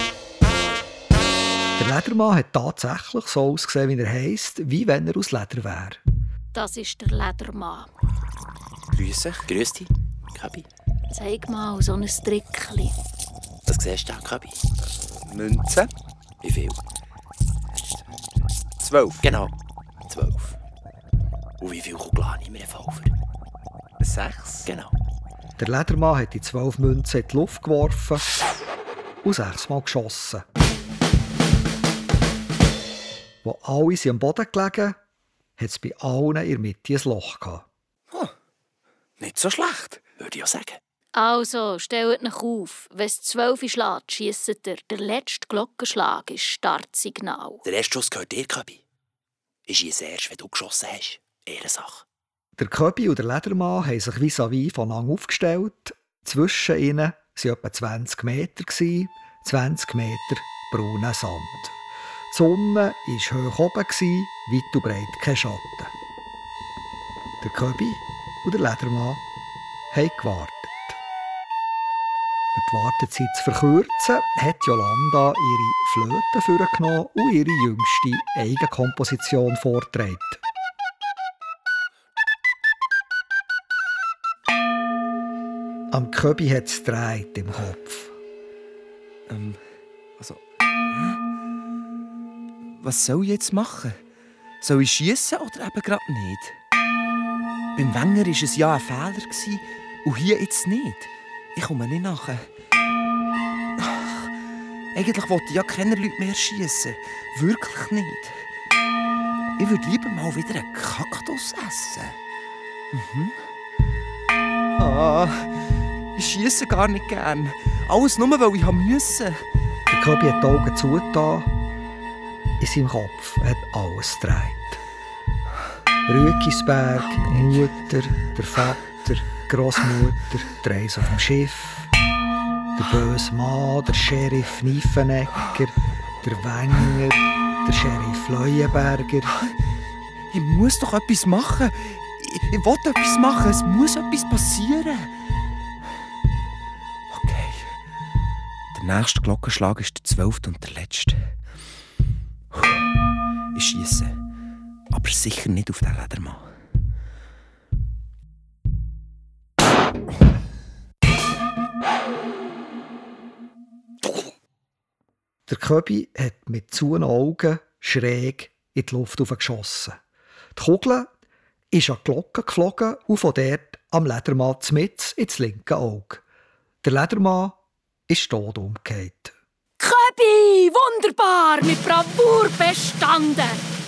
Der Ledermann hat tatsächlich so ausgesehen, wie er heisst, wie wenn er aus Leder wäre. Das ist der Ledermann. Grüß dich. Grüß dich, Köbi. Zeig mal so ein Trickchen. Was siehst du da, Köbi? Münzen. Wie viel? 12. Genau, 12. Und wie viel Kugeln habe ich im Revolver? 6. Genau. Der Ledermann hat die 12 Münzen in die Luft geworfen und 6-mal geschossen. Wo alle sind am Boden gelegen, hat es bei allen in der Mitte ein Loch gehabt. Nicht so schlecht, würde ich auch sagen. Also, stellt euch auf. Wenn es 12 Uhr schlägt, schiesst ihr. Der letzte Glockenschlag ist Startsignal. Der erste Schuss gehört dir, Köbi. Ich schieße erst, wenn du geschossen hast. Ehrensache. Der Köbi und der Ledermann haben sich vis-à-vis voneinander aufgestellt. Zwischen ihnen waren etwa 20 Meter, 20 Meter brauner Sand. Die Sonne war hoch oben, weit und breit kein Schatten. Der Köbi und der Ledermann haben gewartet. Um die Wartezeit zu verkürzen, hat Jolanda ihre Flöte vorgenommen und ihre jüngste Eigenkomposition vorgetragen. Am Köbi hat es gedreht im Kopf. Was soll ich jetzt machen? Soll ich schiessen oder eben gerade nicht? Beim Wenger war es ja ein Fehler und hier jetzt nicht. Ich komme nicht nachher. Eigentlich wollte ich ja keine Leute mehr schiessen. Wirklich nicht. Ich würde lieber mal wieder einen Kaktus essen. Ich schiesse gar nicht gern. Alles nur, weil ich musste. Der Köbi hat die Augen zugetan. In seinem Kopf hat alles gedreht. Rüekisberg, Mutter, der Vater, die Grossmutter, die Reise auf dem Schiff, der böse Mann, der Sheriff Niefenegger, der Wenger, der Sheriff Leuenberger. Ich muss doch etwas machen. Ich will etwas machen. Es muss etwas passieren. Okay. Der nächste Glockenschlag ist der 12. und der letzte. Ich schiesse. Aber sicher nicht auf den Ledermann. Der Köbi hat mit zugehenden Augen schräg in die Luft geschossen. Die Kugel ist an die Glocke geflogen und von dort am Ledermann mitten ins linke Auge. Der Ledermann ist tot umgekehrt. Köbi, wunderbar, mit Bravour bestanden.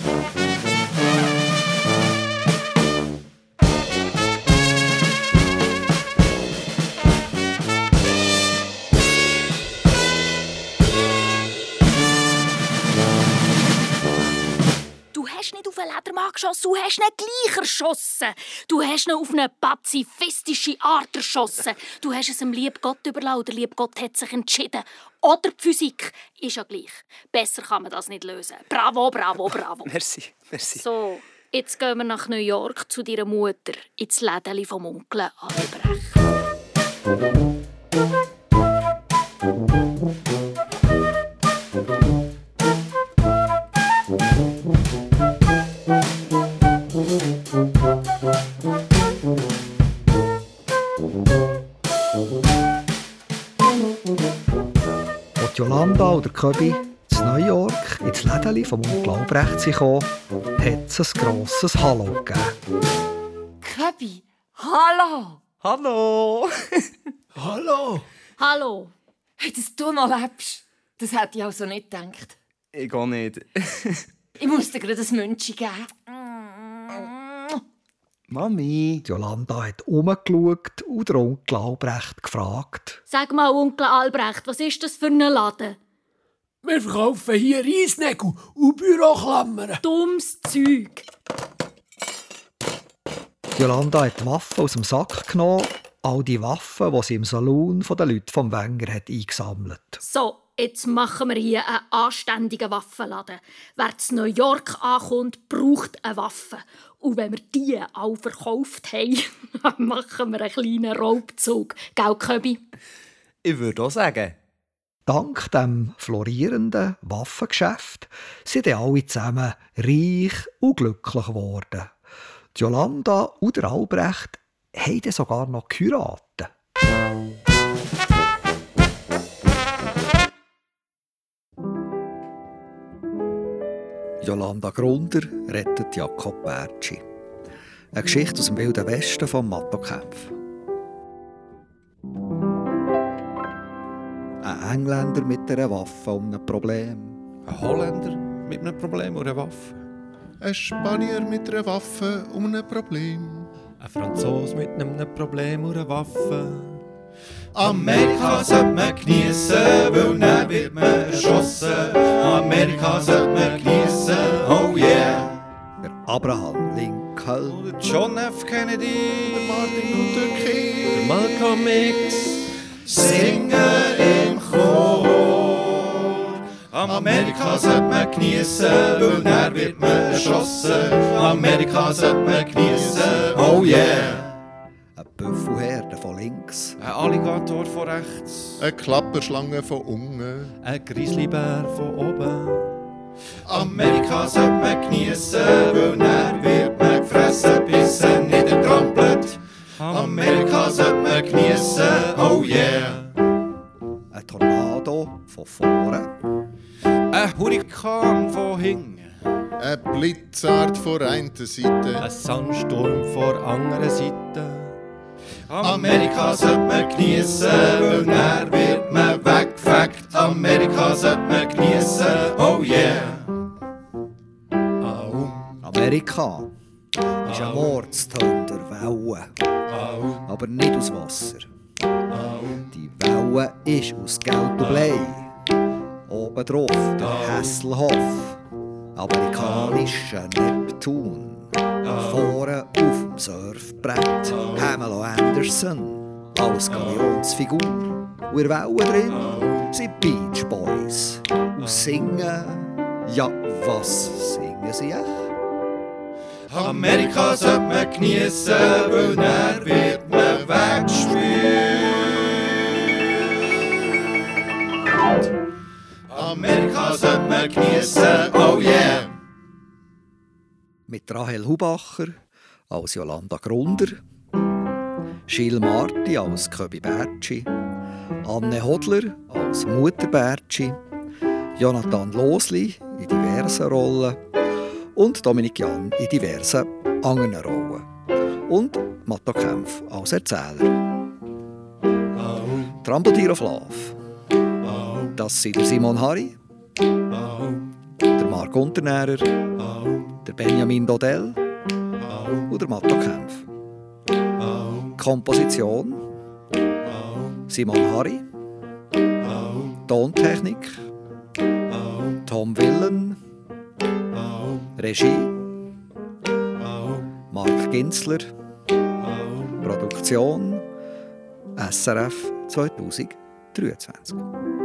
Du hast nicht auf einen Ledermann geschossen, du hast ihn gleich erschossen. Du hast ihn auf eine pazifistische Art erschossen. Du hast es dem lieben Gott überlassen. Der liebe Gott hat sich entschieden. Oder die Physik ist ja gleich. Besser kann man das nicht lösen. Bravo, bravo, bravo. Merci, merci. So, jetzt gehen wir nach New York zu deiner Mutter, ins Lädeli vom Onkel Albrecht. Als Jolanda und der Köbi in New York ins Lädeli vom Onkel Albrecht kamen, hat es ein grosses Hallo gegeben. Köbi, hallo! Hallo! Hallo! Hallo! Hey, dass du noch lebst, das hätte ich also nicht gedacht. Ich gehe nicht. Ich muss dir gerade ein Münzchen geben. Mami! Jolanda hat umgeschaut und der Onkel Albrecht gefragt. Sag mal, Onkel Albrecht, was ist das für ein Laden? Wir verkaufen hier Reisnägel und Büroklammern. Dummes Zeug. Jolanda hat die Waffen aus dem Sack genommen, all die Waffen, die sie im Saloon der Leute vom Wenger hat eingesammelt. So, jetzt machen wir hier einen anständigen Waffenladen. Wer in New York ankommt, braucht eine Waffe. Und wenn wir die alle verkauft haben, dann machen wir einen kleinen Raubzug. Gell, Köbi? Ich würde auch sagen. Dank dem florierenden Waffengeschäft sind alle zusammen reich und glücklich geworden. Jolanda und der Albrecht haben sogar noch geheiratet. Jolanda Grunder rettet Jakob Bertschi. Eine Geschichte aus dem Wilden Westen von Matto Kempf. Ein Engländer mit einer Waffe und einem Problem. Ein Holländer mit einem Problem und einer Waffe. Ein Spanier mit einer Waffe und einem Problem. Ein Franzose mit einem Problem und einer Waffe. Amerika sollte man geniessen, weil dann wird man erschossen. Amerika sollte man geniessen, oh yeah. Abraham Lincoln, der John F. Kennedy, der Martin Luther King, der Malcolm X, singen im Chor. Amerika sollte man geniessen, weil dann wird man erschossen. Amerika sollte man geniessen, oh yeah. eine Büffelherde von links, ein Alligator von rechts, eine Klapperschlange von unten, ein Grizzlybär von oben. Amerika sollte man geniessen, weil dann wird man gefressen, bis er niedertrampelt. Amerika sollte man geniessen, oh yeah. ein Tornado von vorne, ein Hurrikan von hinten, ein Blitzart von der einen Seite, ein Sandsturm von der anderen Seite. Amerika sollte man geniessen, weil dann wird man weggefegt. Amerika sollte man geniessen, oh yeah. Amerika ist ein Mordstönter Welle, aber nicht aus Wasser. Die Welle ist aus Geld und Blei. Oben drauf der Hasselhoff, amerikanischer Neptun. Vorne auf dem Surfbrett Pamela Anderson als Galionsfigur. Und in der Welle drin sind Beach Boys. Und singen, ja, was singen sie echt? Amerika sollte man geniessen, weil dann wird man weggespült. Amerika sollte man geniessen, oh yeah. Mit Rahel Hubacher als Jolanda Grunder, Gilles Marti als Köbi Bertschi, Anne Hodler als Mutter Bertschi, Jonathan Losli in diversen Rollen und Dominik Jan in diversen anderen Rollen. Und Matto Kempf als Erzähler. Trampeltier of Love. Das sind der Simon Harry, der Marc Unternährer, der Benjamin Dodell und der Matto Kempf. Komposition Simon Harry. Tontechnik Tom Willen. Regie Mark Ginzler. Produktion SRF 2023.